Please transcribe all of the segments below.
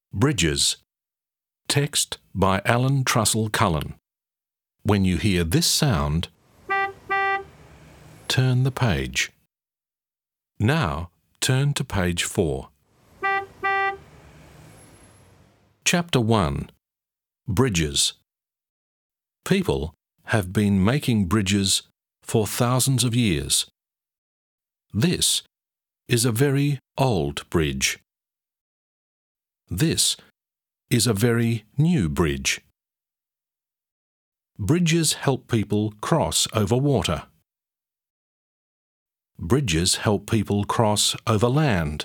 Bridges. Text by Alan Trussell Cullen. When you hear this sound, turn the page. Now turn to page 4. Chapter 1. Bridges. People have been making bridges for thousands of years. This is a very old bridge. This is a very new bridge. Bridges help people cross over water. Bridges help people cross over land.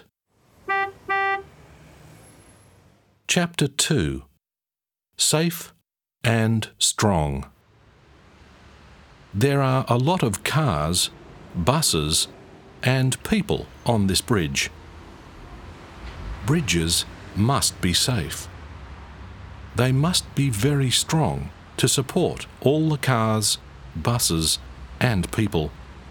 Chapter 2. Safe and strong. There are a lot of cars, buses, and people on this bridge. Bridges must be safe. They must be very strong to support all the cars, buses, and people.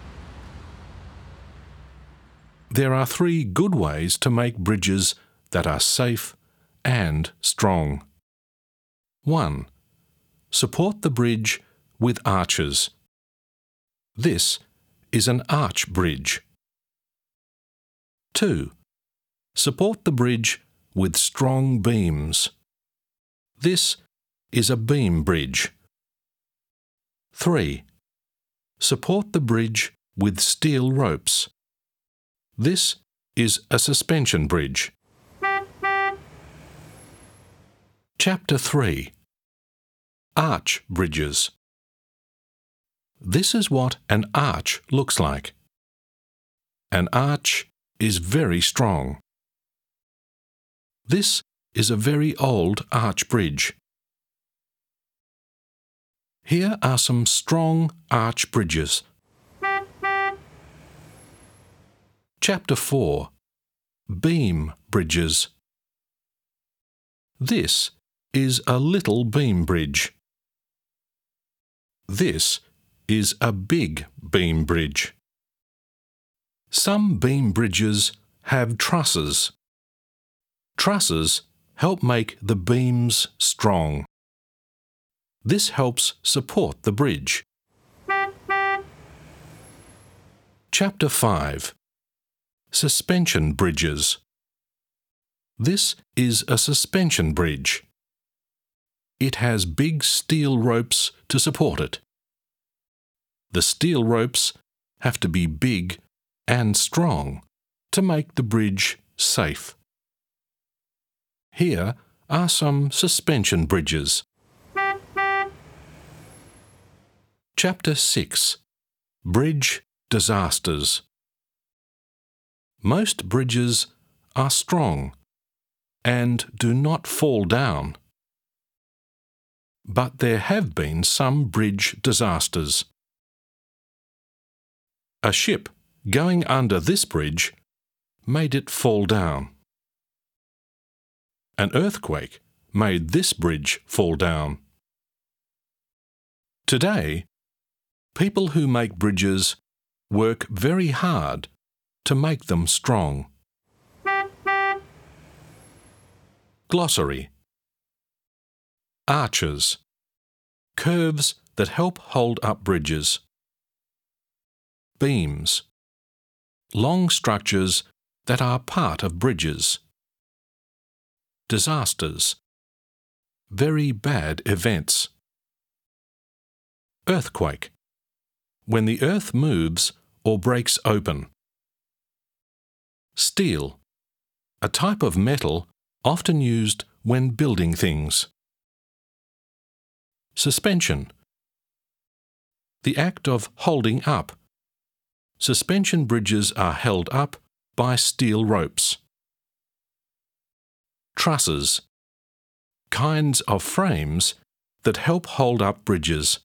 There are 3 good ways to make bridges that are safe and strong. 1. Support the bridge with arches. This is an arch bridge. 2. Support the bridge with strong beams. This is a beam bridge. 3. Support the bridge with steel ropes. This is a suspension bridge. Chapter 3. Arch bridges. This is what an arch looks like. An arch is very strong. This is a very old arch bridge. Here are some strong arch bridges. Chapter 4. Beam bridges. This is a little beam bridge. This is a big beam bridge. Some beam bridges have trusses. Trusses help make the beams strong. This helps support the bridge. Chapter 5. Suspension bridges. This is a suspension bridge. It has big steel ropes to support it. The steel ropes have to be big and strong to make the bridge safe. Here are some suspension bridges. Chapter 6. Bridge disasters. Most bridges are strong and do not fall down. But there have been some bridge disasters. A ship going under this bridge made it fall down. An earthquake made this bridge fall down. Today, people who make bridges work very hard to make them strong. Glossary. Arches. Curves that help hold up bridges. Beams. Long structures that are part of bridges. Disasters. Very bad events. Earthquake. When the earth moves or breaks open. Steel. A type of metal often used when building things. Suspension. The act of holding up. Suspension bridges are held up by steel ropes. Trusses. Kinds of frames that help hold up bridges.